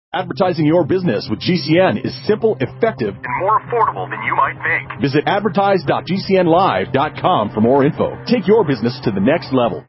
Advertising your business with GCN is simple, effective, and more affordable than you might think. Visit advertise.gcnlive.com for more info. Take your business to the next level.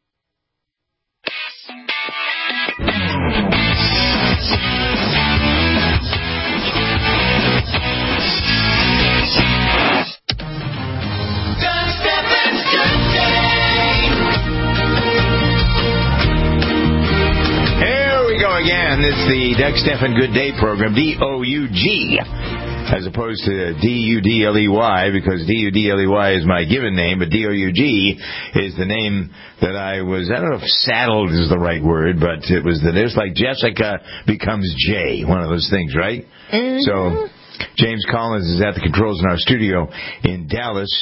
Again, it's the Doug Stephan Good Day program, D-O-U-G, as opposed to D-U-D-L-E-Y, because D-U-D-L-E-Y is my given name, but D-O-U-G is the name that I don't know if saddled is the right word, but it was it's like Jessica becomes J, one of those things, right? Mm-hmm. So James Collins is at the controls in our studio in Dallas.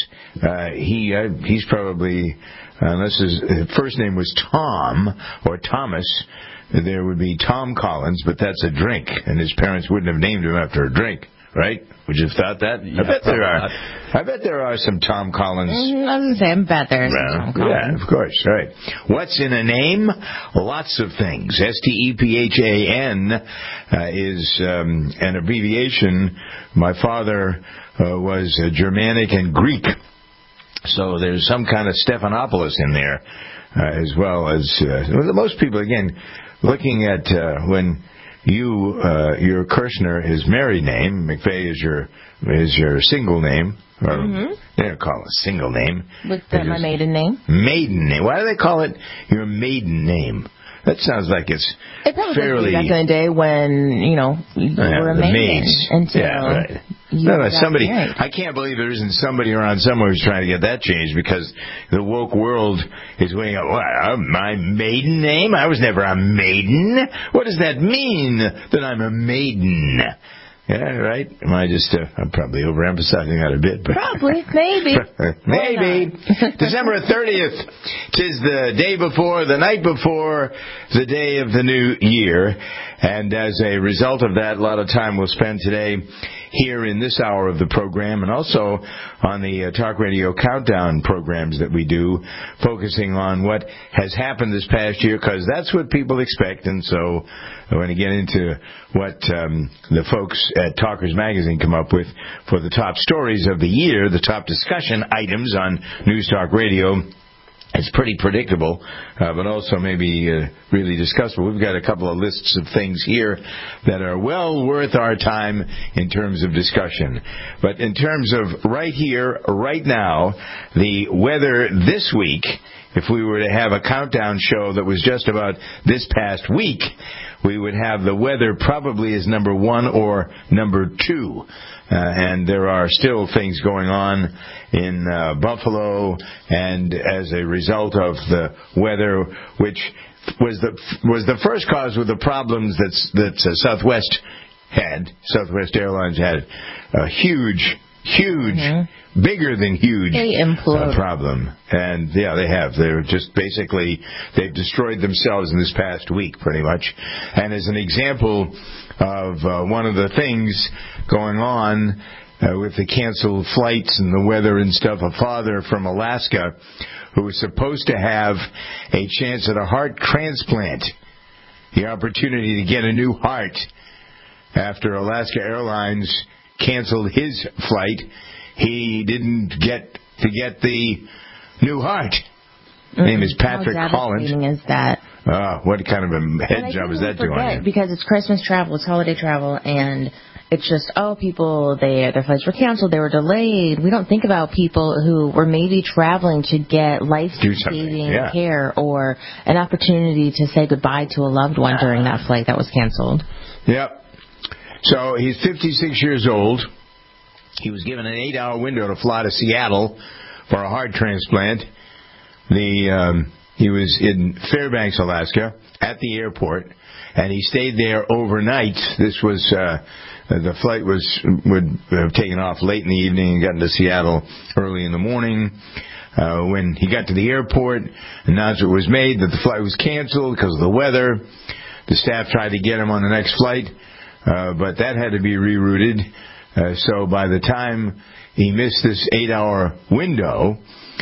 He's probably, unless his first name was Tom or Thomas, there would be Tom Collins, but that's a drink, and his parents wouldn't have named him after a drink, right? Would you have thought that? Yeah, I bet there are some Tom Collins. I was going to say, I bet there's some Tom Collins. Yeah, of course, right. What's in a name? Lots of things. S-T-E-P-H-A-N is an abbreviation. My father was Germanic and Greek, so there's some kind of Stephanopoulos in there, as well as most people, again, looking at when your Kirshner is married name, McVeigh is your single name, or they don't call it a single name. What's my maiden name? Maiden name. Why do they call it your maiden name? That sounds like it's fairly... back in the day when, you were a maiden. Right. Somebody, I can't believe there isn't somebody around somewhere who's trying to get that changed, because the woke world is weighing up, my maiden name? I was never a maiden. What does that mean, that I'm a maiden? Yeah, right? Am I just, I'm probably overemphasizing that a bit. But probably, maybe. Maybe. December 30th, 'tis the day before, the night before, the day of the new year. And as a result of that, a lot of time we'll spend today here in this hour of the program, and also on the Talk Radio Countdown programs that we do, focusing on what has happened this past year, because that's what people expect. And so I want to get into what the folks at Talkers Magazine come up with for the top stories of the year, the top discussion items on News Talk Radio. It's pretty predictable, but also maybe really discussable. We've got a couple of lists of things here that are well worth our time in terms of discussion. But in terms of right here, right now, the weather this week, if we were to have a countdown show that was just about this past week, we would have the weather probably as number 1 or number 2. And there are still things going on in Buffalo, and as a result of the weather, which was the first cause with the problems that Southwest had. Southwest Airlines had a huge, bigger than huge problem. And yeah, they have. They're just basically, they've destroyed themselves in this past week, pretty much. And as an example of one of the things going on with the canceled flights and the weather and stuff, a father from Alaska who was supposed to have a chance at a heart transplant, the opportunity to get a new heart after Alaska Airlines canceled his flight. He didn't get to get the new heart. His name is Patrick Holland. How is that? What kind of a head job is that doing? Because it's Christmas travel, it's holiday travel, and it's just, people, their flights were canceled, they were delayed. We don't think about people who were maybe traveling to get life-saving care or an opportunity to say goodbye to a loved one during that flight that was canceled. Yep. So he's 56 years old. He was given an 8-hour window to fly to Seattle for a heart transplant. He was in Fairbanks, Alaska, at the airport, and he stayed there overnight. This was the flight would have taken off late in the evening and gotten to Seattle early in the morning. When he got to the airport, announcement was made that the flight was canceled because of the weather. The staff tried to get him on the next flight, but that had to be rerouted. So by the time he missed this 8-hour window,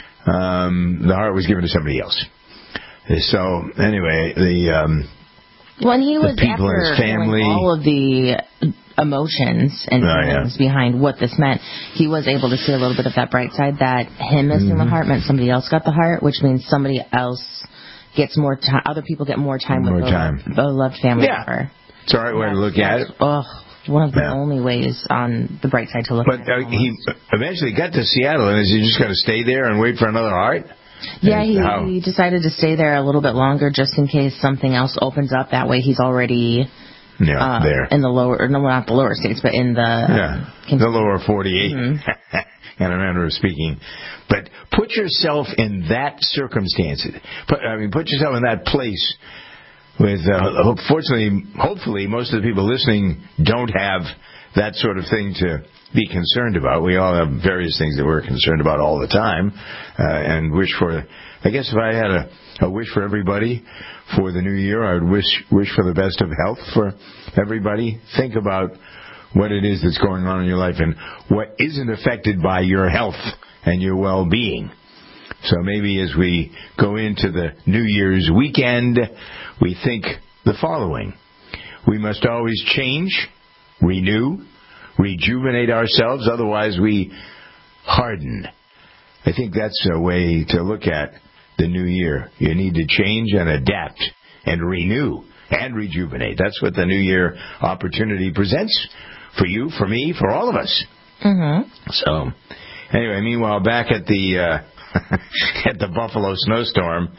the heart was given to somebody else. So anyway, When he was people in his family, all of the emotions and feelings behind what this meant, he was able to see a little bit of that bright side, that him missing the heart meant somebody else got the heart, which means somebody else gets more time. Other people get more time with the loved family member. It's the right way to look at it. One of the only ways on the bright side to look at it. But he eventually got to Seattle, and is he just going to stay there and wait for another heart? Yeah, he decided to stay there a little bit longer just in case something else opens up. That way he's already there. In the lower, no, not the lower states, but in the lower 48. And I remember speaking. But put yourself in that circumstance. Put yourself in that place. With hopefully, most of the people listening don't have that sort of thing to be concerned about. We all have various things that we're concerned about all the time, and wish for. I guess if I had a wish for everybody for the new year, I would wish for the best of health for everybody. Think about what it is that's going on in your life and what isn't affected by your health and your well-being. So maybe as we go into the New Year's weekend, we think the following. We must always change, renew, rejuvenate ourselves, otherwise we harden. I think that's a way to look at the new year. You need to change and adapt and renew and rejuvenate. That's what the New Year opportunity presents for you, for me, for all of us. Mm-hmm. So, anyway, meanwhile, back at the at the Buffalo snowstorm,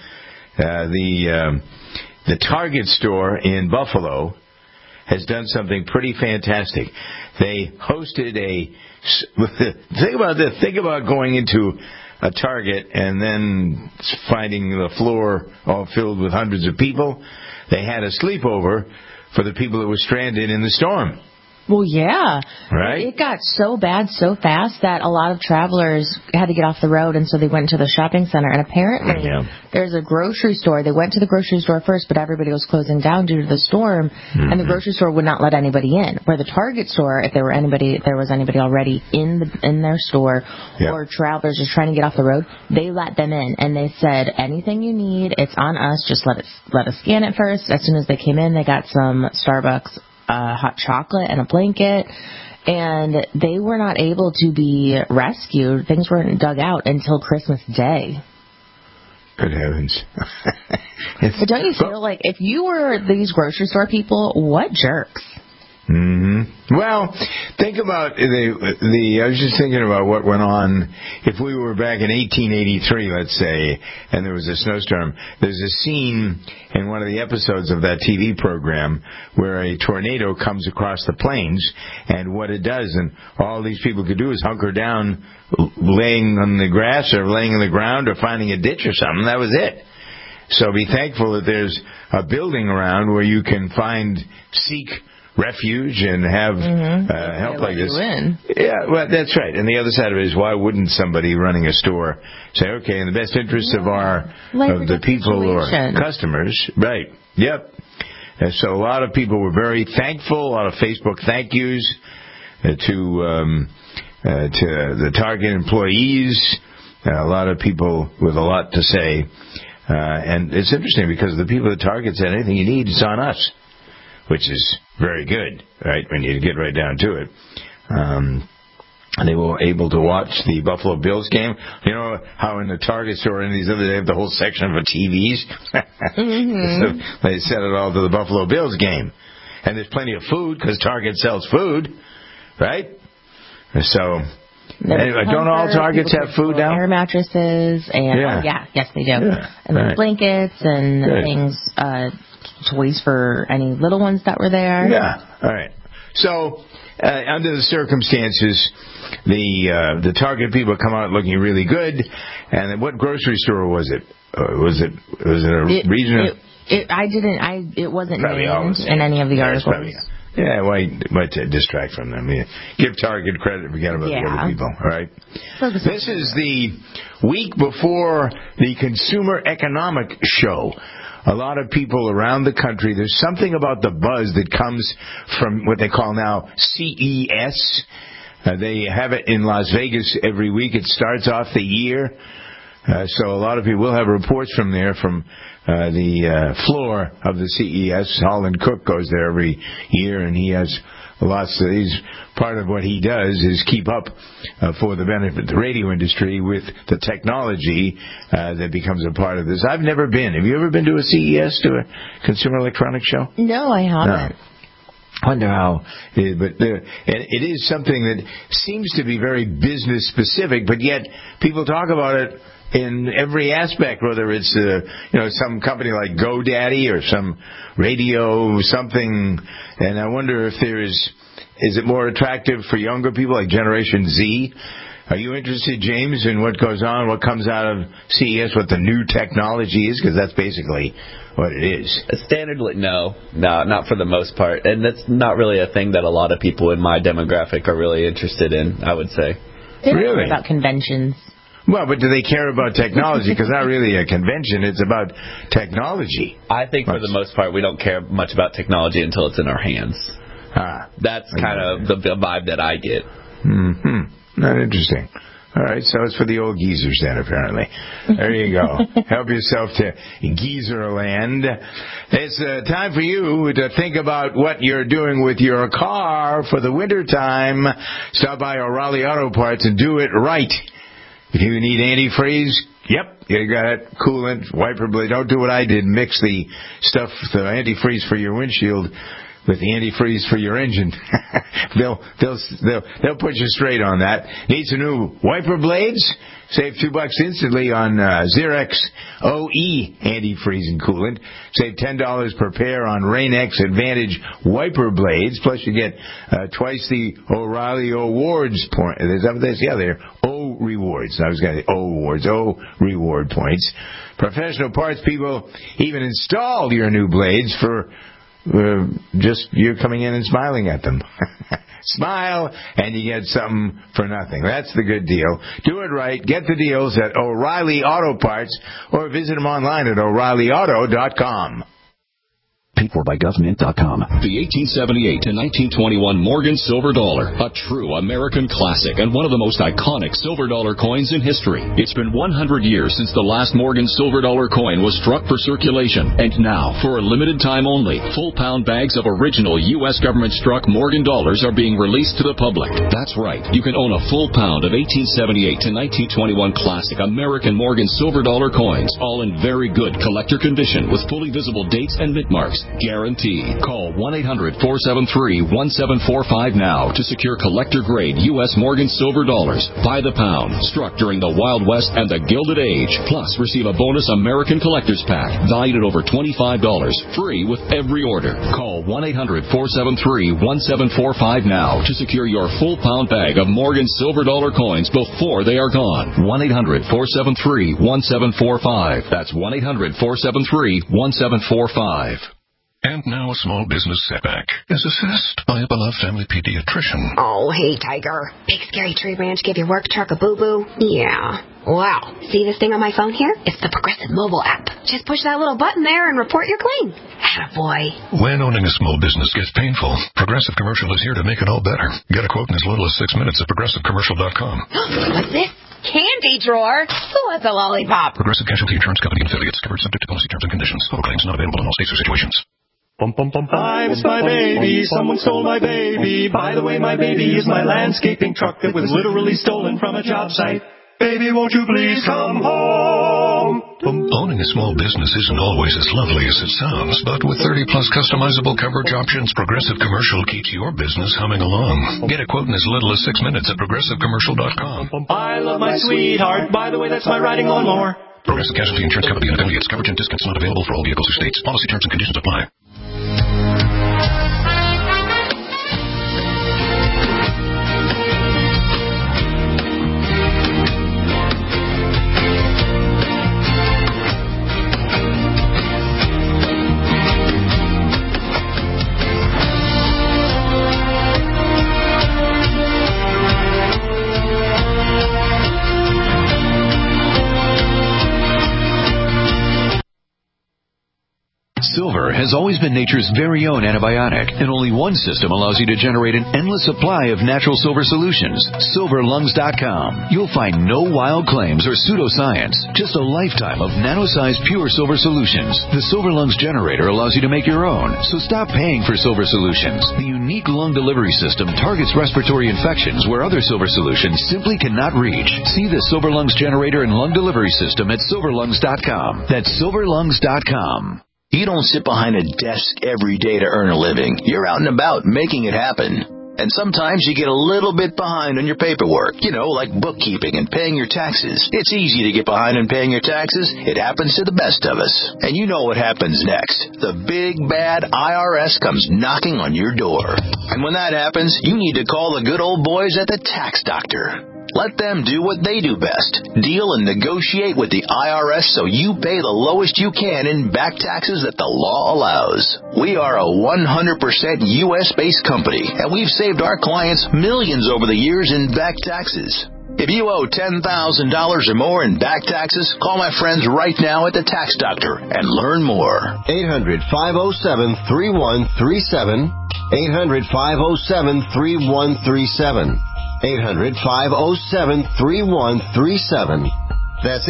the Target store in Buffalo has done something pretty fantastic. They hosted think about this. Think about going into a Target and then finding the floor all filled with hundreds of people. They had a sleepover for the people that were stranded in the storm. Well, yeah. Right? It got so bad so fast that a lot of travelers had to get off the road, and so they went to the shopping center. And apparently there's a grocery store. They went to the grocery store first, but everybody was closing down due to the storm, and the grocery store would not let anybody in. Where the Target store, if there was anybody already in their store or travelers just trying to get off the road, they let them in. And they said, anything you need, it's on us. Just let us scan it first. As soon as they came in, they got some Starbucks hot chocolate and a blanket, and they were not able to be rescued. Things weren't dug out until Christmas Day. Good heavens. But don't you feel like if you were these grocery store people, what jerks? Mm-hmm. Well, think about I was just thinking about what went on if we were back in 1883, let's say, and there was a snowstorm. There's a scene in one of the episodes of that TV program where a tornado comes across the plains, and what it does, and all these people could do is hunker down, laying on the grass or laying on the ground or finding a ditch or something. That was it. So be thankful that there's a building around where you can seek refuge and have help like this. Yeah, well, that's right. And the other side of it is, why wouldn't somebody running a store say, okay, in the best interest of the people or customers, right? Yep. And so a lot of people were very thankful. A lot of Facebook thank yous to the Target employees. A lot of people with a lot to say. And it's interesting because the people at Target said, anything you need, it's on us, which is very good, right, when you get right down to it. They were able to watch the Buffalo Bills game. You know how in the Target store and these they have the whole section for TVs? So they set it all to the Buffalo Bills game. And there's plenty of food because Target sells food, right? So, anyway, don't all Targets have food now? Air mattresses and, yes, they do. Yeah. And then blankets and things, toys for any little ones that were there. Yeah, all right. So, under the circumstances, the Target people come out looking really good. And then what grocery store was it? Was it a regional? It wasn't named in any of the articles. Yeah, why distract from them? Yeah. Give Target credit, forget about the other people, all right? This is the week before the Consumer Economic Show. A lot of people around the country, there's something about the buzz that comes from what they call now CES. They have it in Las Vegas every week. It starts off the year. So a lot of people will have reports from there, from the floor of the CES. Holland Cook goes there every year, and he has lots of these. Part of what he does is keep up for the benefit of the radio industry with the technology that becomes a part of this. I've never been. Have you ever been to a CES, to a Consumer Electronics Show? No, I haven't. No. Wonder how, but it is something that seems to be very business specific, but yet people talk about it in every aspect, whether it's some company like GoDaddy or some radio something. And I wonder if is it more attractive for younger people like Generation Z? Are you interested, James, in what goes on, what comes out of CES, what the new technology is? Because that's basically what it is. Standardly, no, not for the most part. And that's not really a thing that a lot of people in my demographic are really interested in, I would say. They don't care about conventions. Well, but do they care about technology? Because not really a convention, it's about technology. I think for the most part we don't care much about technology until it's in our hands. That's kind of the vibe that I get. Mm-hmm. Not interesting. All right, so it's for the old geezers then, apparently. There you go. Help yourself to geezer land. It's time for you to think about what you're doing with your car for the winter time. Stop by O'Reilly Auto Parts and do it right. If you need antifreeze, yep, you got it. Coolant, wiper blade. Don't do what I did. Mix the stuff, the antifreeze for your windshield, with the antifreeze for your engine. They'll put you straight on that. Need some new wiper blades? Save $2 instantly on Xerox OE antifreeze and coolant. Save $10 per pair on Rain-X Advantage wiper blades. Plus you get twice the O'Reilly Awards point. Is that what they say? Yeah, they're O rewards. I was going to say O awards. O reward points. Professional parts people even install your new blades for just you coming in and smiling at them. Smile, and you get something for nothing. That's the good deal. Do it right. Get the deals at O'Reilly Auto Parts, or visit them online at O'ReillyAuto.com. Paid for by government.com. The 1878 to 1921 Morgan Silver Dollar, a true American classic and one of the most iconic silver dollar coins in history. It's been 100 years since the last Morgan Silver Dollar coin was struck for circulation, and now, for a limited time only, full-pound bags of original U.S. government-struck Morgan dollars are being released to the public. That's right, you can own a full pound of 1878 to 1921 classic American Morgan Silver Dollar coins, all in very good collector condition with fully visible dates and mint marks. Guaranteed. Call 1-800-473-1745 now to secure collector-grade U.S. Morgan Silver Dollars by the pound, struck during the Wild West and the Gilded Age. Plus, receive a bonus American Collector's Pack valued at over $25, free with every order. Call 1-800-473-1745 now to secure your full-pound bag of Morgan Silver Dollar coins before they are gone. 1-800-473-1745. That's 1-800-473-1745. And now a small business setback is assessed by a beloved family pediatrician. Oh, hey, Tiger. Big Scary Tree Ranch give your work truck a boo-boo? Yeah. Wow. See this thing on my phone here? It's the Progressive mobile app. Just push that little button there and report your claim. Attaboy. When owning a small business gets painful, Progressive Commercial is here to make it all better. Get a quote in as little as 6 minutes at ProgressiveCommercial.com. What's this? Candy drawer? Who wants a lollipop? Progressive Casualty Insurance Company and affiliates. Covered subject to policy terms and conditions. Total claims not available in all states or situations. I miss my baby, someone stole my baby. By the way, my baby is my landscaping truck that was literally stolen from a job site. Baby, won't you please come home? Owning a small business isn't always as lovely as it sounds, but with 30-plus customizable coverage options, Progressive Commercial keeps your business humming along. Get a quote in as little as 6 minutes at ProgressiveCommercial.com. I love my sweetheart. By the way, that's my riding lawnmower. Progressive Casualty Insurance Company and affiliates. Coverage and discounts not available for all vehicles or states. Policy terms and conditions apply. Silver Silver has always been nature's very own antibiotic, and only one system allows you to generate an endless supply of natural silver solutions. SilverLungs.com. You'll find no wild claims or pseudoscience, just a lifetime of nano-sized pure silver solutions. The Silver Lungs generator allows you to make your own, so stop paying for silver solutions. The unique lung delivery system targets respiratory infections where other silver solutions simply cannot reach. See the Silver Lungs generator and lung delivery system at SilverLungs.com. That's SilverLungs.com. You don't sit behind a desk every day to earn a living. You're out and about making it happen. And sometimes you get a little bit behind on your paperwork, like bookkeeping and paying your taxes. It's easy to get behind on paying your taxes. It happens to the best of us. And you know what happens next. The big, bad IRS comes knocking on your door. And when that happens, you need to call the good old boys at the Tax Doctor. Let them do what they do best. Deal and negotiate with the IRS so you pay the lowest you can in back taxes that the law allows. We are a 100% U.S.-based company, and we've saved our clients millions over the years in back taxes. If you owe $10,000 or more in back taxes, call my friends right now at the Tax Doctor and learn more. 800-507-3137. 800-507-3137. 800-507-3137. That's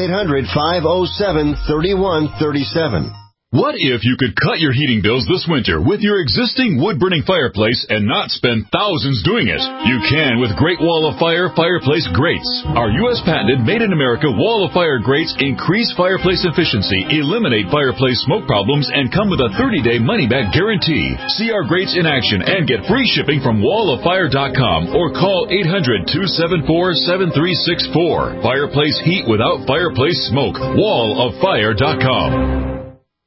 800-507-3137. What if you could cut your heating bills this winter with your existing wood-burning fireplace and not spend thousands doing it? You can with Great Wall of Fire fireplace grates. Our U.S. patented made-in-America Wall of Fire grates increase fireplace efficiency, eliminate fireplace smoke problems, and come with a 30-day money-back guarantee. See our grates in action and get free shipping from walloffire.com or call 800-274-7364. Fireplace heat without fireplace smoke. walloffire.com.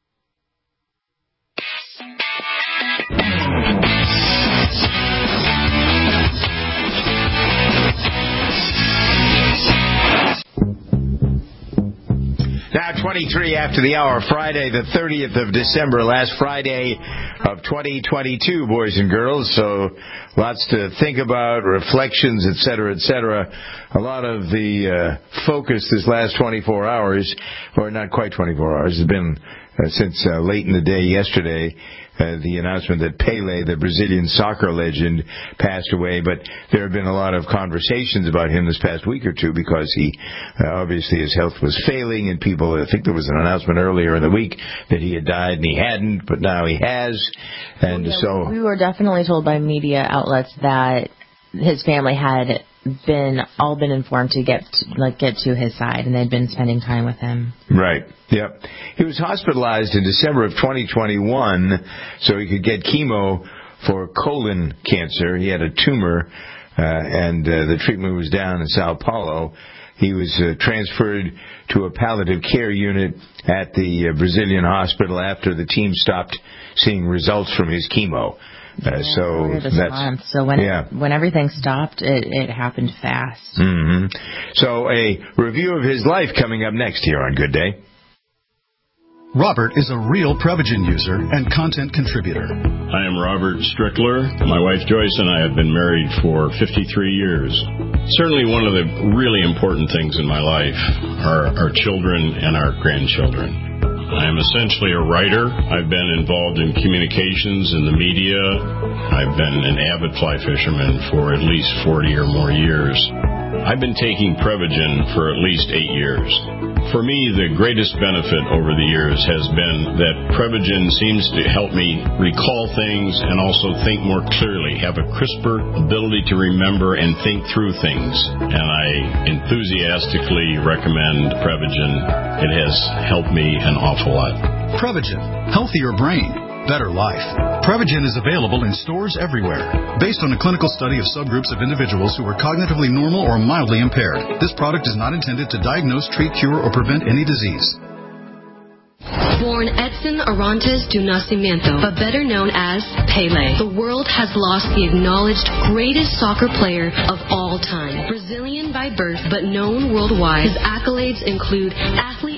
Now 23 after the hour, Friday the 30th of December, last Friday of 2022, boys and girls. So lots to think about, reflections, et cetera, et cetera. A lot of the focus this last 24 hours, or not quite 24 hours, has been since late in the day yesterday, the announcement that Pelé, the Brazilian soccer legend, passed away. But there have been a lot of conversations about him this past week or two because he, obviously his health was failing, and people, I think there was an announcement earlier in the week that he had died and he hadn't, but now he has. And so we were definitely told by media outlets that his family had been informed to get to his side, and they'd been spending time with him. Right. Yep. He was hospitalized in December of 2021 so he could get chemo for colon cancer. He had a tumor, and the treatment was down in Sao Paulo. He was transferred to a palliative care unit at the Brazilian hospital after the team stopped seeing results from his chemo. So when everything stopped, it happened fast. Mm-hmm. So a review of his life coming up next here on Good Day. Robert is a real Prevagen user and content contributor. I am Robert Strickler. My wife Joyce and I have been married for 53 years. Certainly one of the really important things in my life are our children and our grandchildren. I am essentially a writer. I've been involved in communications in the media. I've been an avid fly fisherman for at least 40 or more years. I've been taking Prevagen for at least 8 years. For me, the greatest benefit over the years has been that Prevagen seems to help me recall things and also think more clearly, have a crisper ability to remember and think through things. And I enthusiastically recommend Prevagen. It has helped me an awful lot. Prevagen, healthier brain, better life. Prevagen is available in stores everywhere. Based on a clinical study of subgroups of individuals who were cognitively normal or mildly impaired, this product is not intended to diagnose, treat, cure, or prevent any disease. Born Edson Arantes do Nascimento, but better known as Pelé, the world has lost the acknowledged greatest soccer player of all time. Brazilian by birth, but known worldwide, his accolades include Athlete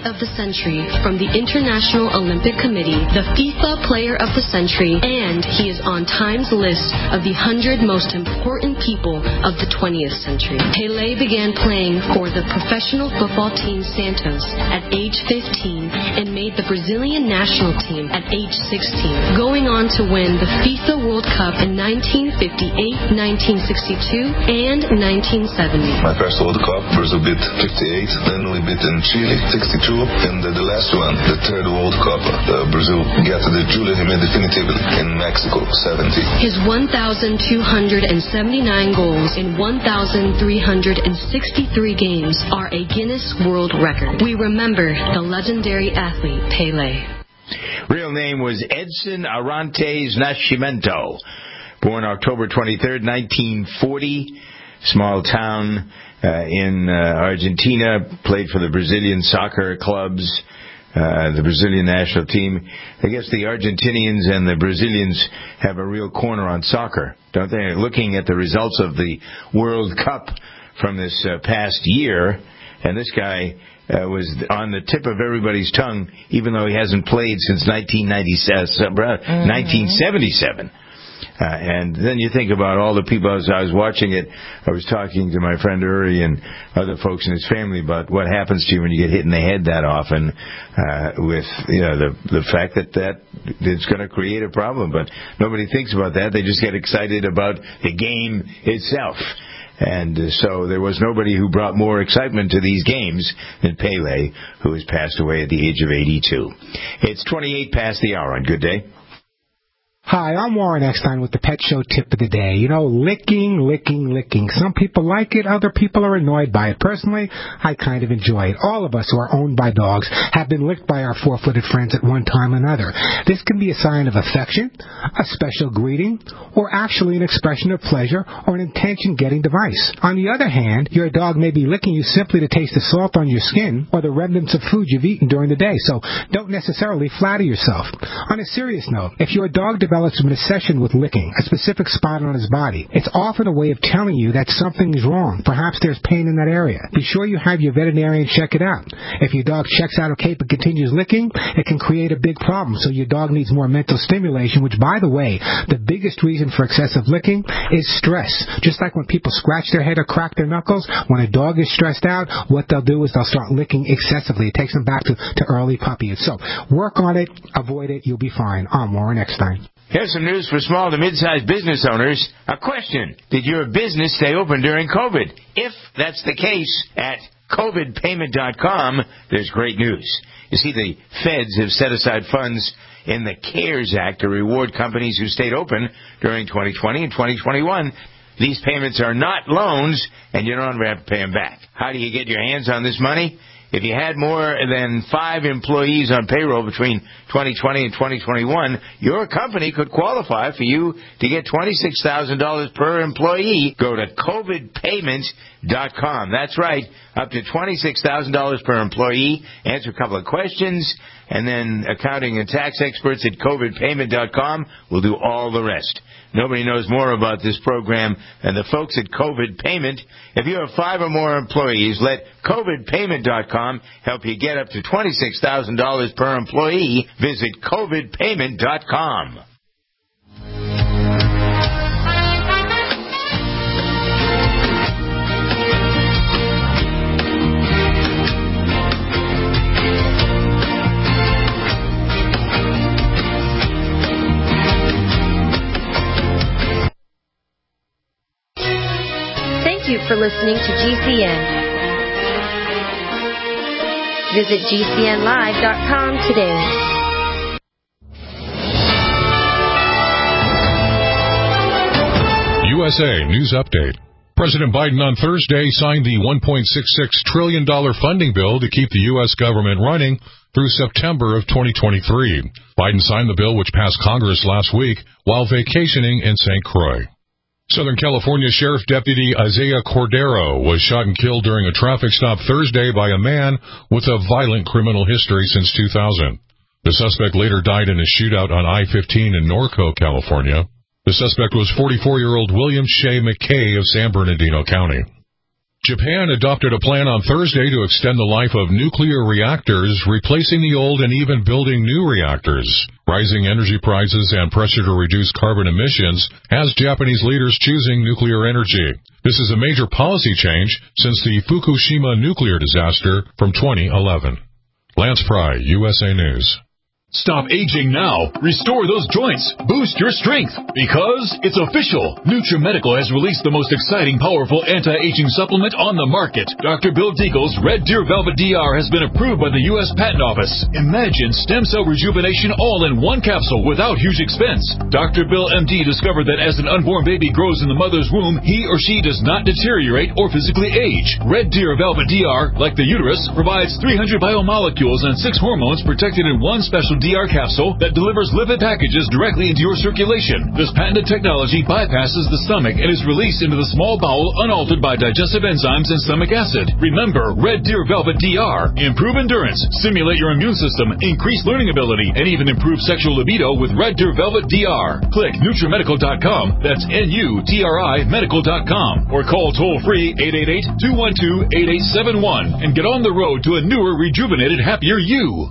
of the Century from the International Olympic Committee, the FIFA Player of the Century, and he is on Time's list of the 100 most important people of the 20th century. Pelé began playing for the professional football team Santos at age 15 and made the Brazilian national team at age 16, going on to win the FIFA World Cup in 1958, 1962, and 1970. My first World Cup, Brazil beat 58, then we beat in Chile 62, and the last one, the third World Cup, Brazil got the Julio Jiménez definitively in Mexico 70. His 1,279 goals in 1,363 games are a Guinness World Record. We remember the legendary athlete Pelé. Real name was Edson Arantes Nascimento. Born October 23rd, 1940. Small town in Argentina. Played for the Brazilian soccer clubs, the Brazilian national team. I guess the Argentinians and the Brazilians have a real corner on soccer, don't they? Looking at the results of the World Cup from this past year, and this guy was on the tip of everybody's tongue, even though he hasn't played since 1977. And then you think about all the people. As I was watching it, I was talking to my friend Uri and other folks in his family about what happens to you when you get hit in the head that often, with the fact that it's going to create a problem. But nobody thinks about that. They just get excited about the game itself. And so there was nobody who brought more excitement to these games than Pelé, who has passed away at the age of 82. It's 28 past the hour on Good Day. Hi, I'm Warren Eckstein with the Pet Show Tip of the Day. You know, licking. Some people like it, other people are annoyed by it. Personally, I kind of enjoy it. All of us who are owned by dogs have been licked by our four-footed friends at one time or another. This can be a sign of affection, a special greeting, or actually an expression of pleasure or an intention-getting device. On the other hand, your dog may be licking you simply to taste the salt on your skin or the remnants of food you've eaten during the day, so don't necessarily flatter yourself. On a serious note, if your dog develops an obsession with licking a specific spot on his body, it's often a way of telling you that something is wrong. Perhaps there's pain in that area. Be sure you have your veterinarian check it out. If your dog checks out okay but continues licking, it can create a big problem, so your dog needs more mental stimulation, which, by the way, the biggest reason for excessive licking is stress. Just like when people scratch their head or crack their knuckles, when a dog is stressed out, what they'll do is they'll start licking excessively. It takes them back to early puppyhood. So work on it, avoid it, you'll be fine. I'm Warren Eckstein. Here's some news for small to mid-sized business owners. A question: did your business stay open during COVID? If that's the case, at COVIDpayment.com, there's great news. You see, the feds have set aside funds in the CARES Act to reward companies who stayed open during 2020 and 2021. These payments are not loans, and you don't have to pay them back. How do you get your hands on this money? If you had more than 5 employees on payroll between 2020 and 2021, your company could qualify for you to get $26,000 per employee. Go to COVIDpayment.com. That's right, up to $26,000 per employee. Answer a couple of questions, and then accounting and tax experts at COVIDpayment.com will do all the rest. Nobody knows more about this program than the folks at COVID Payment. If you have 5 or more employees, let COVIDpayment.com help you get up to $26,000 per employee. Visit COVIDpayment.com. Thank you for listening to GCN. Visit GCNlive.com today. USA News Update. President Biden on Thursday signed the $1.66 trillion funding bill to keep the U.S. government running through September of 2023. Biden signed the bill, which passed Congress last week, while vacationing in St. Croix. Southern California Sheriff Deputy Isaiah Cordero was shot and killed during a traffic stop Thursday by a man with a violent criminal history since 2000. The suspect later died in a shootout on I-15 in Norco, California. The suspect was 44-year-old William Shea McKay of San Bernardino County. Japan adopted a plan on Thursday to extend the life of nuclear reactors, replacing the old and even building new reactors. Rising energy prices and pressure to reduce carbon emissions has Japanese leaders choosing nuclear energy. This is a major policy change since the Fukushima nuclear disaster from 2011. Lance Pry, USA News. Stop aging now. Restore those joints. Boost your strength. Because it's official. NutriMedical has released the most exciting, powerful anti-aging supplement on the market. Dr. Bill Deagle's Red Deer Velvet DR has been approved by the U.S. Patent Office. Imagine stem cell rejuvenation all in one capsule without huge expense. Dr. Bill MD discovered that as an unborn baby grows in the mother's womb, he or she does not deteriorate or physically age. Red Deer Velvet DR, like the uterus, provides 300 biomolecules and 6 hormones protected in one special DR capsule that delivers lipid packages directly into your circulation. This patented technology bypasses the stomach and is released into the small bowel unaltered by digestive enzymes and stomach acid. Remember, Red Deer Velvet DR. Improve endurance, stimulate your immune system, increase learning ability, and even improve sexual libido with Red Deer Velvet DR. Click NutriMedical.com, that's NUTRI Medical.com, or call toll-free 888-212-8871 and get on the road to a newer, rejuvenated, happier you.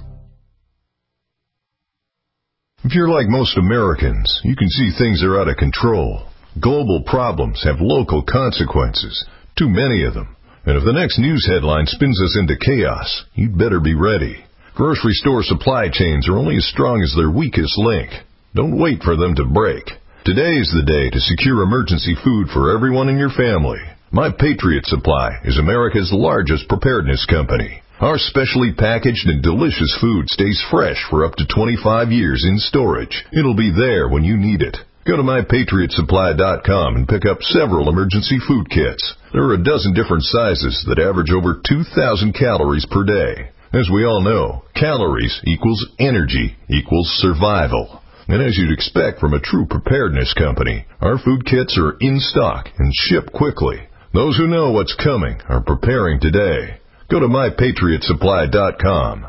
If you're like most Americans, you can see things are out of control. Global problems have local consequences, too many of them. And if the next news headline spins us into chaos, you'd better be ready. Grocery store supply chains are only as strong as their weakest link. Don't wait for them to break. Today is the day to secure emergency food for everyone in your family. My Patriot Supply is America's largest preparedness company. Our specially packaged and delicious food stays fresh for up to 25 years in storage. It'll be there when you need it. Go to MyPatriotSupply.com and pick up several emergency food kits. There are a dozen different sizes that average over 2,000 calories per day. As we all know, calories equals energy equals survival. And as you'd expect from a true preparedness company, our food kits are in stock and ship quickly. Those who know what's coming are preparing today. Go to MyPatriotSupply.com.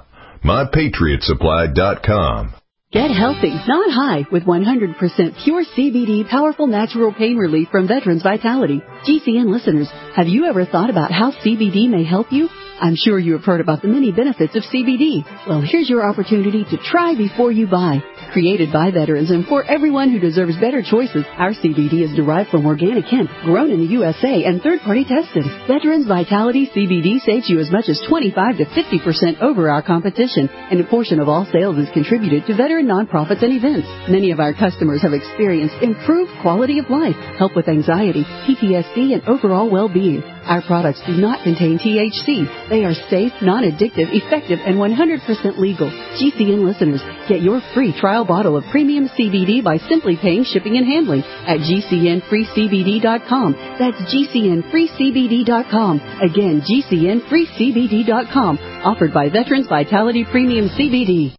MyPatriotSupply.com. Get healthy, not high, with 100% pure CBD powerful natural pain relief from Veterans Vitality. GCN listeners, have you ever thought about how CBD may help you? I'm sure you have heard about the many benefits of CBD. Well, here's your opportunity to try before you buy. Created by veterans and for everyone who deserves better choices, our CBD is derived from organic hemp, grown in the USA and third-party tested. Veterans Vitality CBD saves you as much as 25 to 50% over our competition, and a portion of all sales is contributed to veteran nonprofits and events. Many of our customers have experienced improved quality of life, help with anxiety, PTSD, and overall well-being. Our products do not contain THC. They are safe, non-addictive, effective, and 100% legal. GCN listeners, get your free trial bottle of premium CBD by simply paying shipping and handling at GCNFreeCBD.com. That's GCNFreeCBD.com. Again, GCNFreeCBD.com. Offered by Veterans Vitality Premium CBD.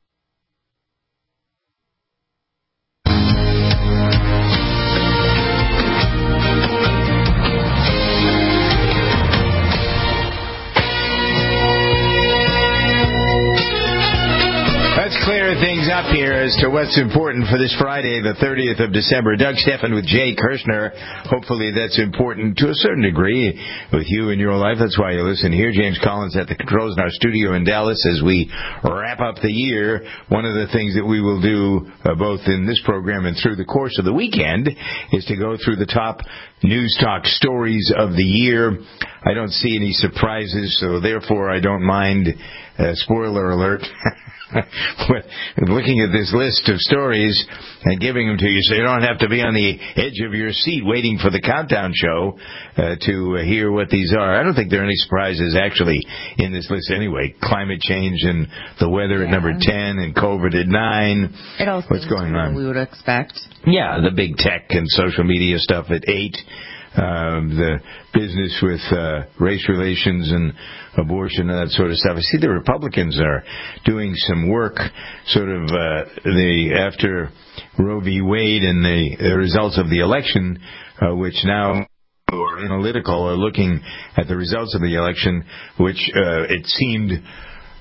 Clear things up here as to what's important for this Friday, the 30th of December. Doug Steffen with Jay Kirshner. Hopefully that's important to a certain degree with you in your life. That's why you listen here. James Collins at the controls in our studio in Dallas as we wrap up the year. One of the things that we will do both in this program and through the course of the weekend is to go through the top news talk stories of the year. I don't see any surprises, so therefore I don't mind, spoiler alert, looking at this list of stories and giving them to you so you don't have to be on the edge of your seat waiting for the countdown show to hear what these are. I don't think there are any surprises actually in this list anyway. Climate change and the weather at number 10 and COVID at 9. It all What's going on? We would expect. Yeah, the big tech and social media stuff at 8. The business with race relations and abortion and that sort of stuff. I see the Republicans are doing some work, sort of after Roe v. Wade and the results of the election, which now analytical are looking at the results of the election, which it seemed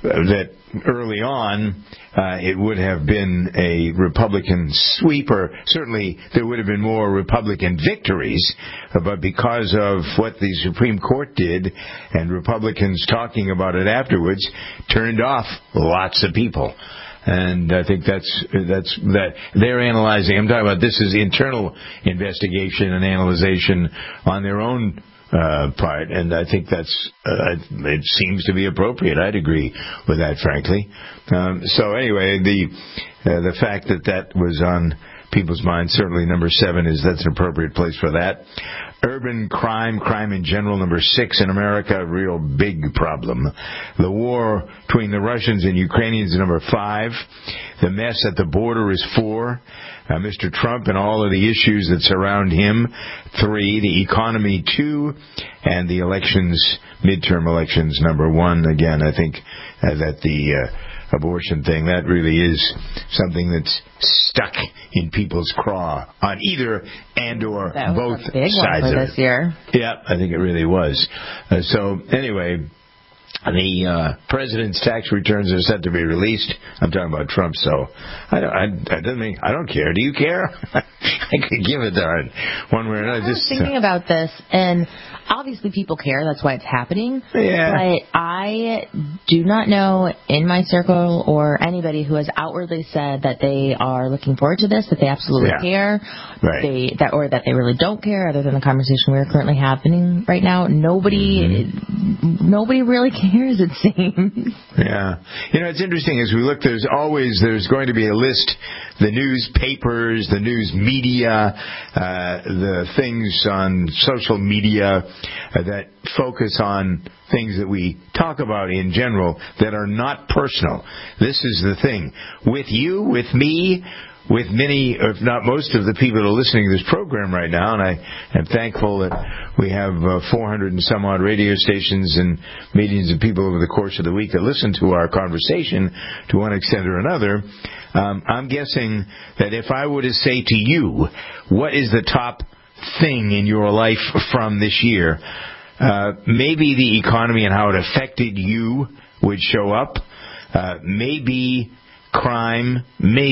that early on it would have been a Republican sweep, or certainly there would have been more Republican victories, but because of what the Supreme Court did and Republicans talking about it afterwards, turned off lots of people. And I think that's they're analyzing. I'm talking about this is internal investigation and analyzation on their own part, and I think that's it seems to be appropriate. I'd agree with that, frankly. So anyway, the fact that was on people's minds, certainly number 7 that's an appropriate place for that. Urban crime in general, number 6 in America, a real big problem. The war between the Russians and Ukrainians, number 5. The mess at the border is 4. Mr. Trump and all of the issues that surround him, 3. The economy, 2. And the elections, midterm elections, number 1. Again, I think that the abortion thing, that really is something that's stuck in people's craw on either and or both sides of it. That was a big one for this year. Yeah, I think it really was. So anyway, the president's tax returns are set to be released. I'm talking about Trump, so I don't care. Do you care? I could give it one way or another. I was thinking about this, and obviously people care. That's why it's happening. Yeah. But I do not know in my circle or anybody who has outwardly said that they are looking forward to this, that they absolutely care, right? Or that they really don't care, other than the conversation we're currently happening right now. Nobody really cares, it seems. Yeah. It's interesting as we look. There's going to be a list. The newspapers, the news media, the things on social media that focus on things that we talk about in general that are not personal. This is the thing. With you, with me, with many, if not most of the people that are listening to this program right now, and I am thankful that we have 400 and some odd radio stations and millions of people over the course of the week that listen to our conversation to one extent or another. I'm guessing that if I were to say to you, what is the top thing in your life from this year, maybe the economy and how it affected you would show up. Maybe crime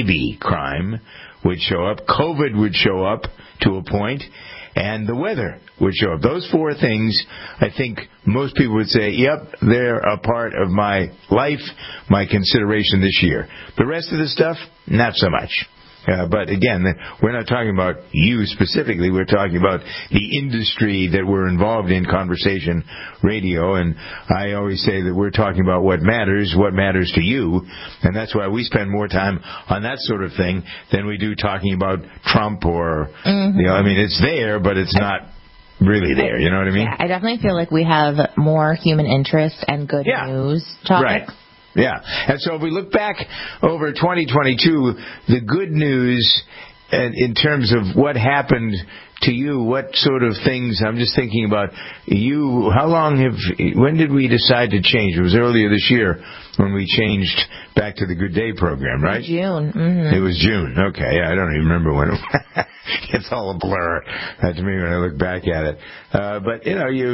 would show up. COVID would show up to a point. And the weather would show up. Those 4 things, I think most people would say, yep, they're a part of my life, my consideration this year. The rest of the stuff, not so much. But again, we're not talking about you specifically. We're talking about the industry that we're involved in, conversation radio. And I always say that we're talking about what matters to you. And that's why we spend more time on that sort of thing than we do talking about Trump or, it's there, but it's not really there. You know what I mean? Yeah, I definitely feel like we have more human interest and good news topics. Right. Yeah. And so if we look back over 2022, the good news in terms of what happened to you, what sort of things, I'm just thinking about you, when did we decide to change? It was earlier this year when we changed back to the Good Day program, right? June. Mm-hmm. It was June. Okay. I don't even remember when it's all a blur to me when I look back at it. But,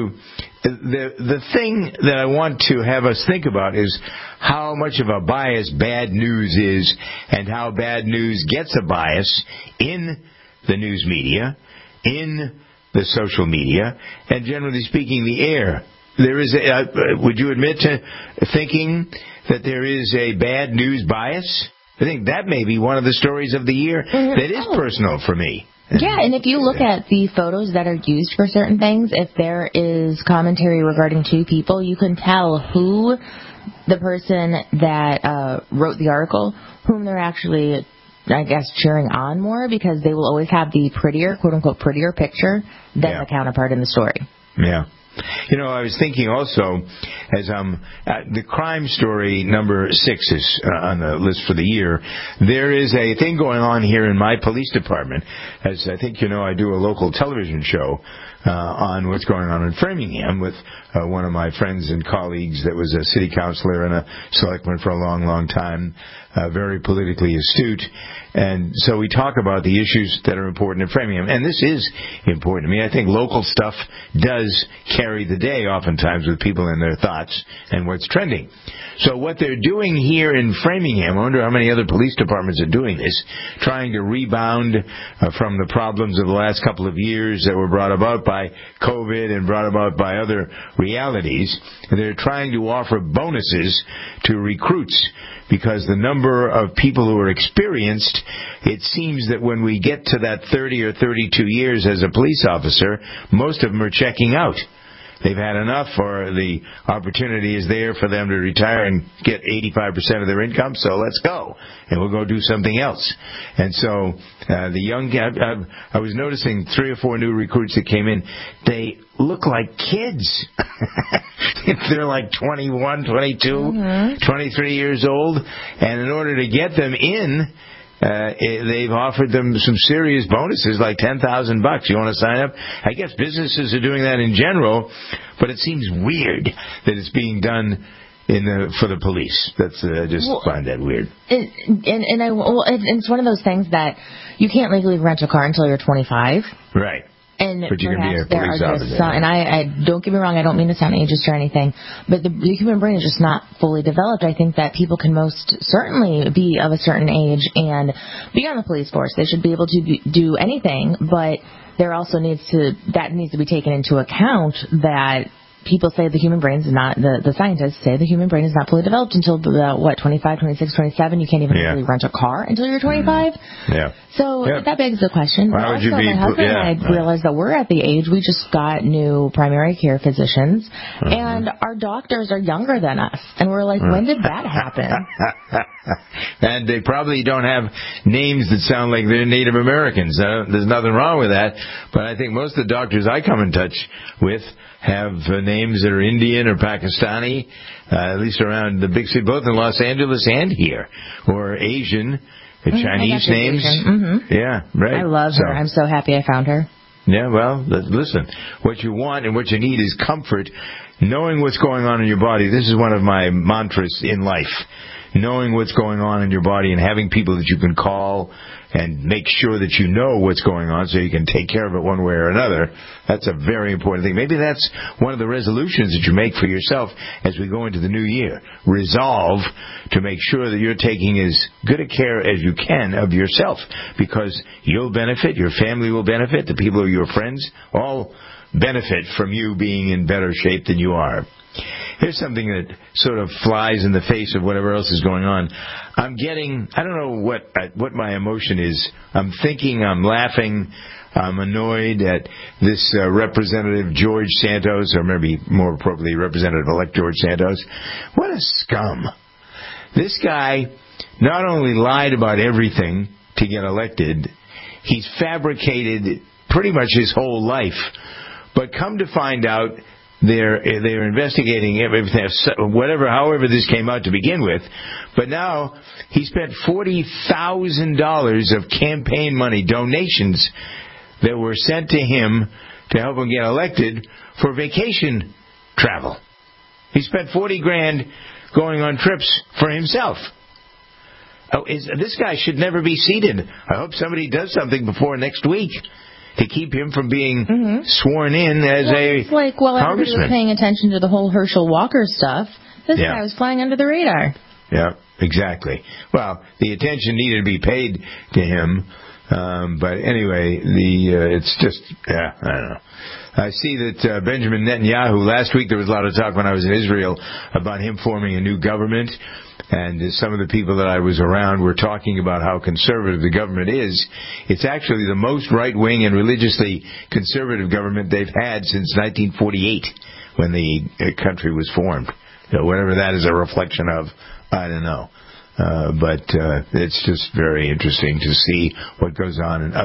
the thing that I want to have us think about is how much of a bias bad news is and how bad news gets a bias in the news media, in the social media, and generally speaking, the air. There is would you admit to thinking that there is a bad news bias? I think that may be one of the stories of the year that is personal for me. Yeah, and if you look at the photos that are used for certain things, if there is commentary regarding 2 people, you can tell who the person that wrote the article, whom they're actually, I guess, cheering on more, because they will always have the prettier, quote-unquote, prettier picture than the counterpart in the story. Yeah. I was thinking also, as the crime story number 6 is on the list for the year. There is a thing going on here in my police department. As I think I do a local television show on what's going on in Framingham with one of my friends and colleagues that was a city councilor and a selectman for a long, long time, very politically astute. And so we talk about the issues that are important in Framingham. And this is important to me. I think local stuff does carry the day oftentimes with people and their thoughts and what's trending. So what they're doing here in Framingham, I wonder how many other police departments are doing this, trying to rebound from the problems of the last couple of years that were brought about by COVID and brought about by other realities. They're trying to offer bonuses to recruits because the number of people who are experienced, it seems that when we get to that 30 or 32 years as a police officer, most of them are checking out. They've had enough, or the opportunity is there for them to retire and get 85% of their income, so let's go. And we'll go do something else. And so the young, I was noticing 3 or 4 new recruits that came in, they look like kids. They're like 21, 22, 23 years old. And in order to get them in, they've offered them some serious bonuses, like $10,000. You want to sign up? I guess businesses are doing that in general, but it seems weird that it's being done for the police. That's I just find that weird. And it's one of those things that you can't legally rent a car until you're 25. Right. But you can be a police officer. And I don't get me wrong, I don't mean to sound ageist or anything, but the human brain is just not fully developed. I think that people can most certainly be of a certain age and be on the police force. They should be able to do anything, but there also needs to be taken into account that people say the human brain is not, the scientists say the human brain is not fully developed until about, 25, 26, 27. You can't even really rent a car until you're 25. Yeah. So that begs the question. Why would you be? My husband and I realized that we're at the age, we just got new primary care physicians, and our doctors are younger than us. And we're like, when did that happen? And they probably don't have names that sound like they're Native Americans. There's nothing wrong with that. But I think most of the doctors I come in touch with have names that are Indian or Pakistani, at least around the big city, both in Los Angeles and here, or Asian, Chinese names. Mm-hmm. Yeah, right. I love her. I'm so happy I found her. Yeah, well, listen, what you want and what you need is comfort, knowing what's going on in your body. This is one of my mantras in life. Knowing what's going on in your body and having people that you can call and make sure that you know what's going on so you can take care of it one way or another. That's a very important thing. Maybe that's one of the resolutions that you make for yourself as we go into the new year. Resolve to make sure that you're taking as good a care as you can of yourself, because you'll benefit, your family will benefit, the people who are your friends all benefit from you being in better shape than you are. Here's something that sort of flies in the face of whatever else is going on. I don't know what my emotion is. I'm thinking, I'm laughing, I'm annoyed at this Representative George Santos, or maybe more appropriately Representative-elect George Santos. What a scum. This guy not only lied about everything to get elected, he's fabricated pretty much his whole life. But come to find out, they're investigating everything, however this came out to begin with. But now he spent $40,000 of campaign money, donations that were sent to him to help him get elected for vacation travel. He spent $40,000 going on trips for himself. This guy should never be seated. I hope somebody does something before next week to keep him from being sworn in as a it's like, everybody was paying attention to the whole Herschel Walker stuff. This guy was flying under the radar. Yeah, exactly. Well, the attention needed to be paid to him. But anyway, it's just, I don't know. I see that Benjamin Netanyahu, last week there was a lot of talk when I was in Israel about him forming a new government. And some of the people that I was around were talking about how conservative the government is. It's actually the most right-wing and religiously conservative government they've had since 1948, when the country was formed. So whatever that is a reflection of, I don't know. But it's just very interesting to see what goes on in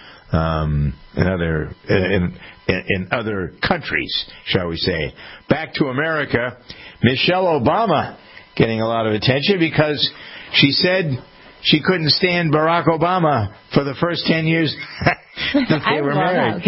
other countries, shall we say. Back to America, Michelle Obama getting a lot of attention because she said she couldn't stand Barack Obama for the first 10 years that they were married.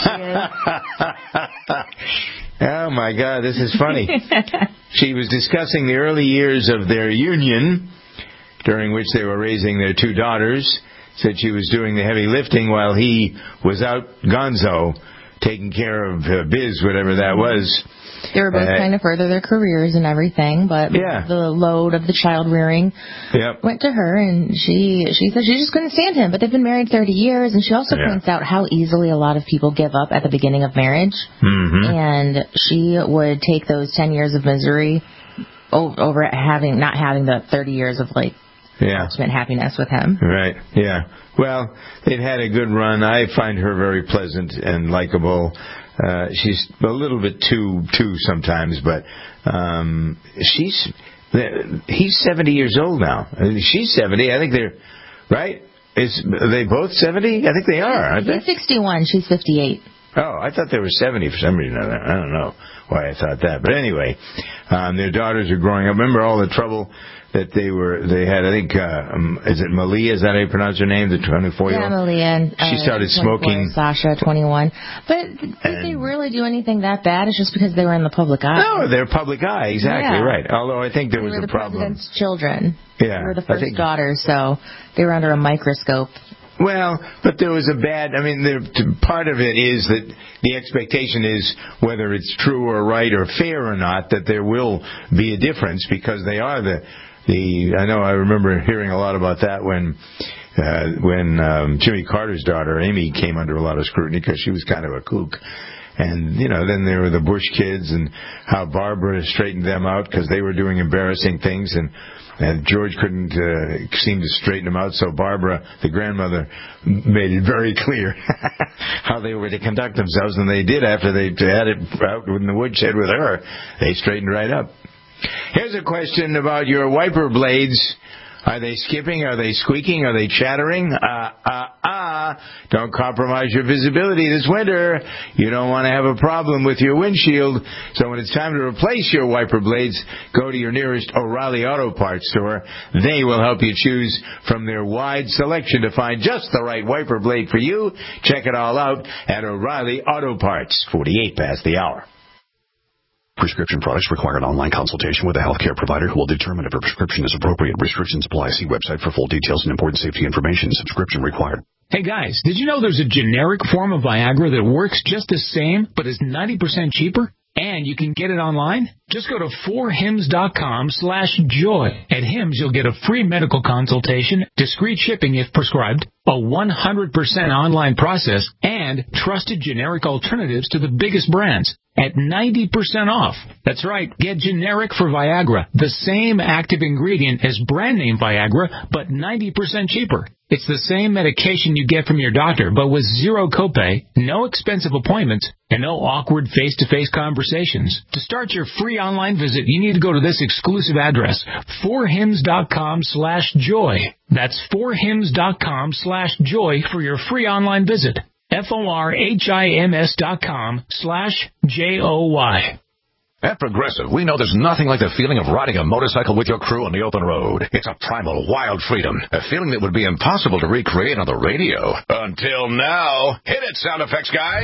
Oh, my God, this is funny. She was discussing the early years of their union, during which they were raising their 2 daughters, said she was doing the heavy lifting while he was out gonzo taking care of Biz, whatever that was. They were both trying to further their careers and everything, but the load of the child rearing went to her, and she said she just couldn't stand him. But they've been married 30 years, and she also points out how easily a lot of people give up at the beginning of marriage. And she would take those 10 years of misery over not having the 30 years of ultimate happiness with him. Right. Yeah. Well, they've had a good run. I find her very pleasant and likable. She's a little bit too sometimes, but he's 70 years old now. She's 70. I think they're right. Are they both 70? I think they are, aren't they? He's 61. She's 58. Oh, I thought they were 70 for some reason. I don't know why I thought that. But anyway, their daughters are growing up. Remember all the trouble that they had? I think, is it Malia? Is that how you pronounce her name? The 24-year-old? Yeah, Malia. She started smoking. Sasha, 21. But did they really do anything that bad? It's just because they were in the public eye. No, they're public eye. Exactly, right. Although I think there was a problem. The president's children. Yeah. They were the first daughters, so they were under a microscope. Well, but there was part of it is that the expectation is, whether it's true or right or fair or not, that there will be a difference, because they are I remember hearing a lot about that when Jimmy Carter's daughter, Amy, came under a lot of scrutiny because she was kind of a kook. And, then there were the Bush kids, and how Barbara straightened them out because they were doing embarrassing things, and George couldn't seem to straighten them out, so Barbara, the grandmother, made it very clear how they were to conduct themselves, and they did after they had it out in the woodshed with her. They straightened right up. Here's a question about your wiper blades. Are they skipping? Are they squeaking? Are they chattering? Don't compromise your visibility this winter. You don't want to have a problem with your windshield. So when it's time to replace your wiper blades, go to your nearest O'Reilly Auto Parts store. They will help you choose from their wide selection to find just the right wiper blade for you. Check it all out at O'Reilly Auto Parts. 48 past the hour. Prescription products require an online consultation with a healthcare provider who will determine if a prescription is appropriate. Restrictions apply. See website for full details and important safety information. Subscription required. Hey guys, did you know there's a generic form of Viagra that works just the same but is 90% cheaper? And you can get it online? Just go to 4hims.com/joy. At Hims, you'll get a free medical consultation, discreet shipping if prescribed, a 100% online process, and trusted generic alternatives to the biggest brands at 90% off. That's right, get generic for Viagra, the same active ingredient as brand name Viagra, but 90% cheaper. It's the same medication you get from your doctor, but with zero copay, no expensive appointments, and no awkward face-to-face conversations. To start your free online visit, you need to go to this exclusive address, 4hims.com/joy. That's 4hims.com/joy for your free online visit. FORHIMS.com/JOY. At Progressive, we know there's nothing like the feeling of riding a motorcycle with your crew on the open road. It's a primal, wild freedom, a feeling that would be impossible to recreate on the radio. Until now. Hit it, sound effects guy.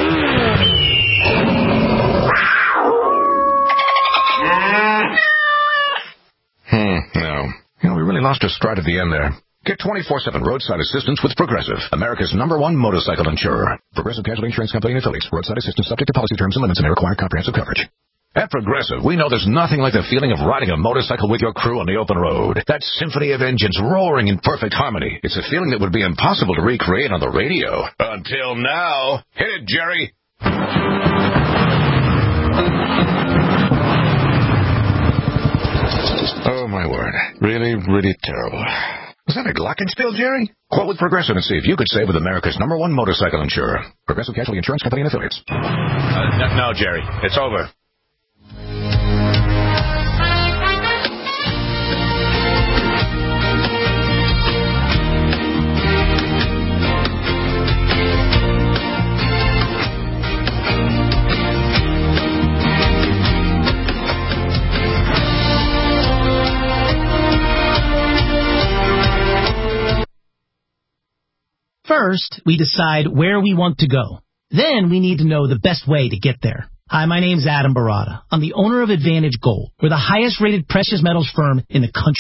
No. We really lost our stride at the end there. Get 24/7 roadside assistance with Progressive, America's #1 motorcycle insurer. Progressive Casualty Insurance Company and affiliates. Roadside assistance subject to policy terms and limits and may require comprehensive coverage. At Progressive, we know there's nothing like the feeling of riding a motorcycle with your crew on the open road. That symphony of engines roaring in perfect harmony. It's a feeling that would be impossible to recreate on the radio. Until now. Hit it, Jerry. Oh, my word. Really, really terrible. Was that a glockenspiel, Jerry? Quote with Progressive and see if you could save with America's #1 motorcycle insurer. Progressive Casualty Insurance Company and affiliates. No, Jerry. It's over. First, we decide where we want to go. Then we need to know the best way to get there. Hi, my name's Adam Barada. I'm the owner of Advantage Gold. We're the highest rated precious metals firm in the country.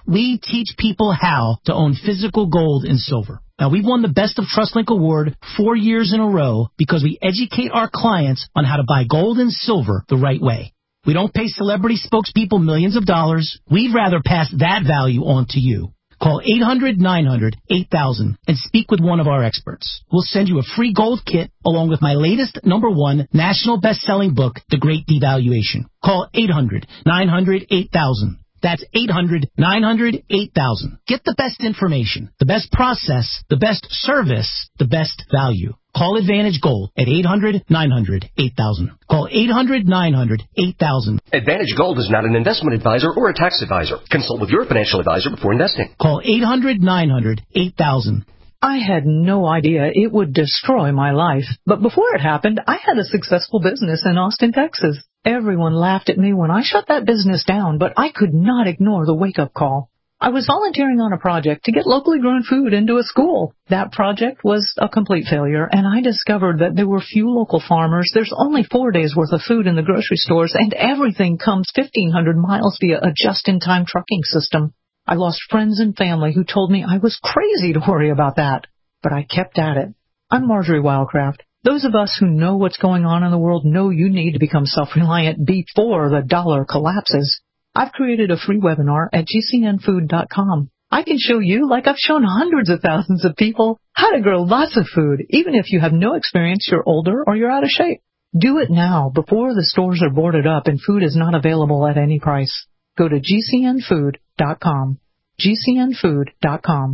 We teach people how to own physical gold and silver. Now, we've won the Best of TrustLink Award 4 years in a row because we educate our clients on how to buy gold and silver the right way. We don't pay celebrity spokespeople millions of dollars. We'd rather pass that value on to you. Call 800-900-8000 and speak with one of our experts. We'll send you a free gold kit along with my latest #1 national best-selling book, The Great Devaluation. Call 800-900-8000. That's 800-900-8000. Get the best information, the best process, the best service, the best value. Call Advantage Gold at 800-900-8000. Call 800-900-8000. Advantage Gold is not an investment advisor or a tax advisor. Consult with your financial advisor before investing. Call 800-900-8000. I had no idea it would destroy my life. But before it happened, I had a successful business in Austin, Texas. Everyone laughed at me when I shut that business down, but I could not ignore the wake-up call. I was volunteering on a project to get locally grown food into a school. That project was a complete failure, and I discovered that there were few local farmers. There's only 4 days' worth of food in the grocery stores, and everything comes 1,500 miles via a just-in-time trucking system. I lost friends and family who told me I was crazy to worry about that, but I kept at it. I'm Marjorie Wildcraft. Those of us who know what's going on in the world know you need to become self-reliant before the dollar collapses. I've created a free webinar at gcnfood.com. I can show you, like I've shown hundreds of thousands of people, how to grow lots of food, even if you have no experience, you're older, or you're out of shape. Do it now before the stores are boarded up and food is not available at any price. Go to gcnfood.com. gcnfood.com.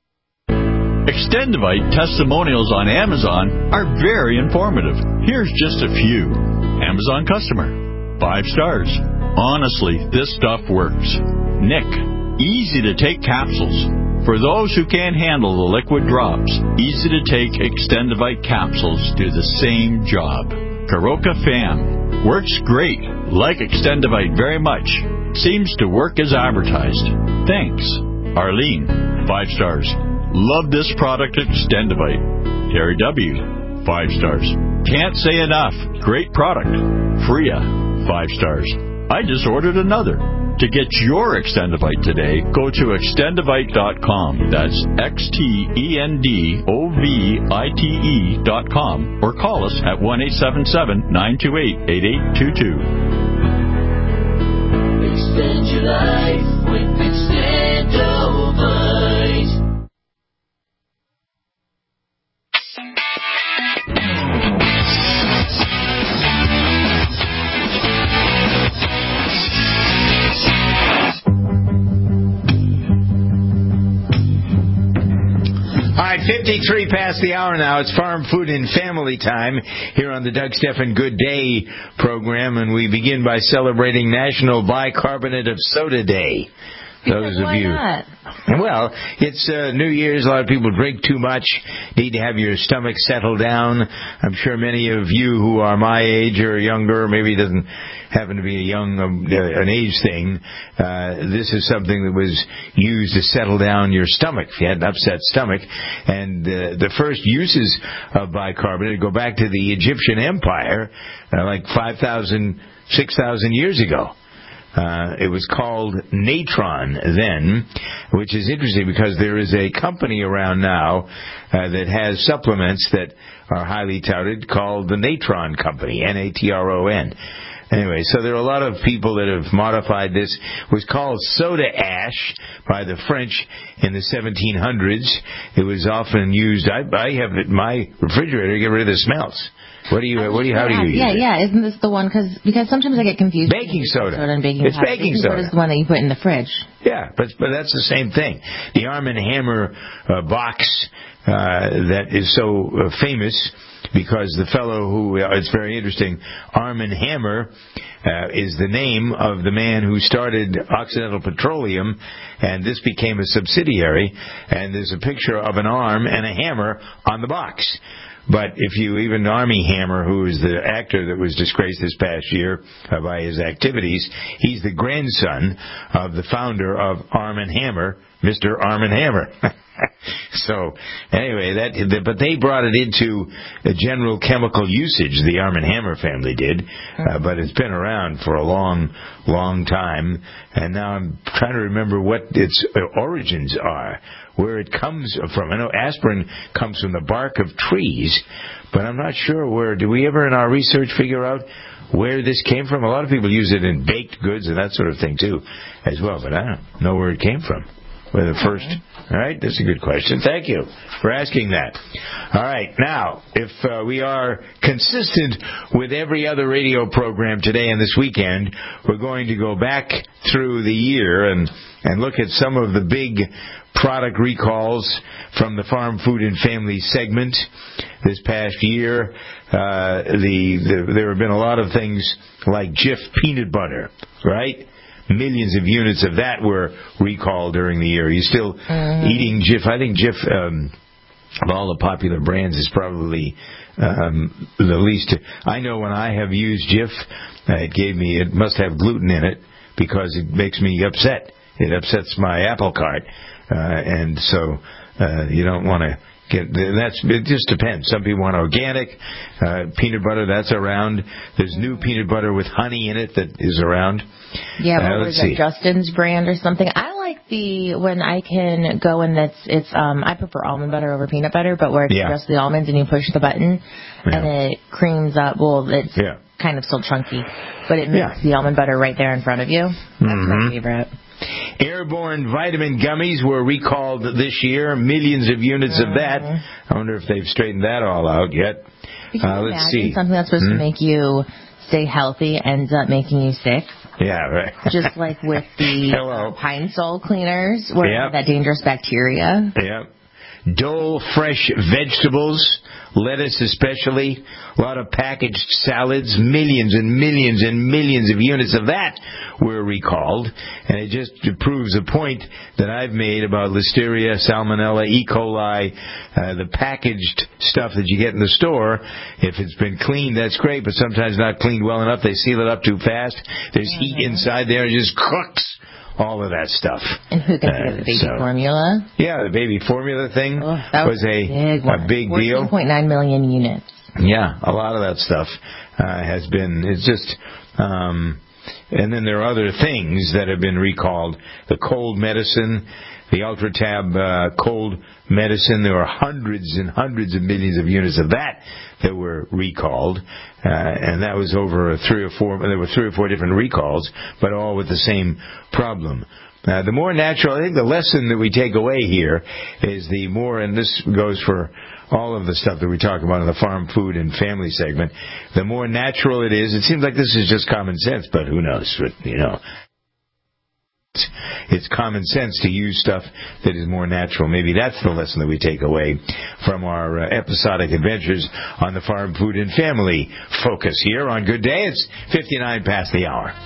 Extendivite testimonials on Amazon are very informative. Here's just a few. Amazon customer. 5 stars. Honestly, this stuff works. Nick. Easy to take capsules. For those who can't handle the liquid drops, easy to take Extendivite capsules do the same job. Karoka Fam. Works great. Like Extendivite very much. Seems to work as advertised. Thanks. Arlene. 5 stars. Love this product, Extendivite. Terry W. 5 stars. Can't say enough. Great product. Freya. 5 stars. I just ordered another. To get your Extendivite today, go to extendivite.com. That's XTENDOVITE.com or call us at 1-877-928-8822. Extend your life with Extendovite. All right, 53 past the hour now. It's Farm, Food, and Family time here on the Doug Stephan Good Day program, and we begin by celebrating National Bicarbonate of Soda Day. Those of you. Not? Well, it's New Year's. A lot of people drink too much, need to have your stomach settle down. I'm sure many of you who are my age or younger, maybe it doesn't happen to be an age thing, this is something that was used to settle down your stomach if you had an upset stomach. And the first uses of bicarbonate go back to the Egyptian Empire, like 5,000, 6,000 years ago. It was called natron then, which is interesting because there is a company around now that has supplements that are highly touted called the Natron Company, Natron. Anyway, so there are a lot of people that have modified this. It was called soda ash by the French in the 1700s. It was often used. I have it in my refrigerator to get rid of the smells. How do you use it? Yeah, isn't this the one? Because sometimes I get confused. Baking soda. And baking it's powder. Baking soda. Is the one that you put in the fridge. Yeah, but that's the same thing. The Arm & Hammer box that is so famous because the fellow who, it's very interesting, Arm & Hammer is the name of the man who started Occidental Petroleum, and this became a subsidiary, and there's a picture of an arm and a hammer on the box. But if you, even Armie Hammer, who is the actor that was disgraced this past year by his activities, he's the grandson of the founder of Arm & Hammer, Mr. Arm & Hammer. So, anyway, but they brought it into general chemical usage, the Arm & Hammer family did, but it's been around for a long, long time, and now I'm trying to remember what its origins are, where it comes from. I know aspirin comes from the bark of trees, but I'm not sure where. Do we ever in our research figure out where this came from? A lot of people use it in baked goods and that sort of thing, too, as well, but I don't know where it came from. Where the first... All right, that's a good question. Thank you for asking that. All right, now, if we are consistent with every other radio program today and this weekend, we're going to go back through the year and look at some of the big product recalls from the Farm, Food, and Family segment this past year. There have been a lot of things like Jif peanut butter, right? Millions of units of that were recalled during the year. Are you still eating Jif? I think Jif, of all the popular brands, is probably the least. I know when I have used Jif, it must have gluten in it because it makes me upset. It upsets my apple cart. And so you don't want to it just depends. Some people want organic peanut butter. That's around. There's new peanut butter with honey in it that is around. Yeah, what was it, Justin's brand or something? I like when I can go and I prefer almond butter over peanut butter, but where it's just the almonds and you push the button and it creams up. Well, it's kind of still chunky, but it makes the almond butter right there in front of you. That's my favorite. Airborne vitamin gummies were recalled this year. Millions of units of that. I wonder if they've straightened that all out yet. Let's see. Something that's supposed to make you stay healthy ends up making you sick. Yeah, right. Just like with the Pine Sol cleaners, where you have that dangerous bacteria. Yeah. Dole fresh vegetables, lettuce especially, a lot of packaged salads, millions and millions and millions of units of that were recalled. And it just proves a point that I've made about Listeria, Salmonella, E. coli, the packaged stuff that you get in the store. If it's been cleaned, that's great, but sometimes not cleaned well enough. They seal it up too fast. There's heat inside there. It just cooks. All of that stuff. And who can forget the baby formula? Yeah, the baby formula thing was a big deal. 14.9 million units. Yeah, a lot of that stuff has been, it's just, and then there are other things that have been recalled. The cold medicine, the UltraTab cold medicine, there were hundreds and hundreds of millions of units of that were recalled, and that was over there were 3 or 4 different recalls, but all with the same problem. The more natural, I think the lesson that we take away here is the more, and this goes for all of the stuff that we talk about in the Farm, Food, and Family segment, the more natural it is. It seems like this is just common sense, but who knows, It's common sense to use stuff that is more natural. Maybe that's the lesson that we take away from our episodic adventures on the Farm, Food, and Family focus here on Good Day. It's 59 past the hour.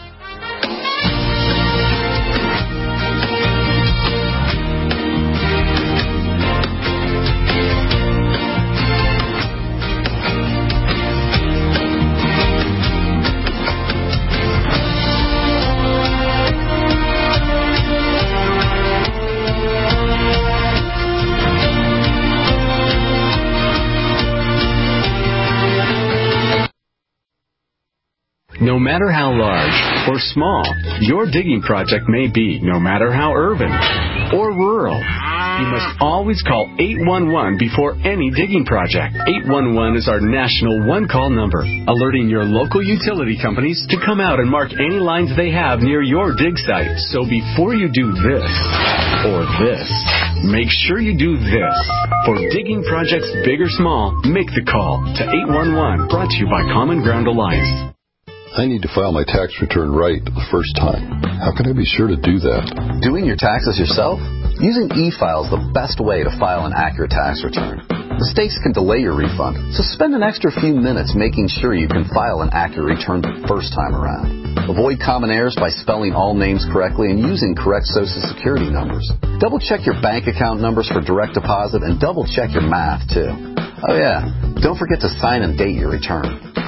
No matter how large or small your digging project may be, no matter how urban or rural, you must always call 811 before any digging project. 811 is our national one-call number, alerting your local utility companies to come out and mark any lines they have near your dig site. So before you do this or this, make sure you do this. For digging projects big or small, make the call to 811, brought to you by Common Ground Alliance. I need to file my tax return right the first time. How can I be sure to do that? Doing your taxes yourself? Using e-file is the best way to file an accurate tax return. Mistakes can delay your refund, so spend an extra few minutes making sure you can file an accurate return the first time around. Avoid common errors by spelling all names correctly and using correct Social Security numbers. Double-check your bank account numbers for direct deposit and double-check your math, too. Oh, yeah, don't forget to sign and date your return.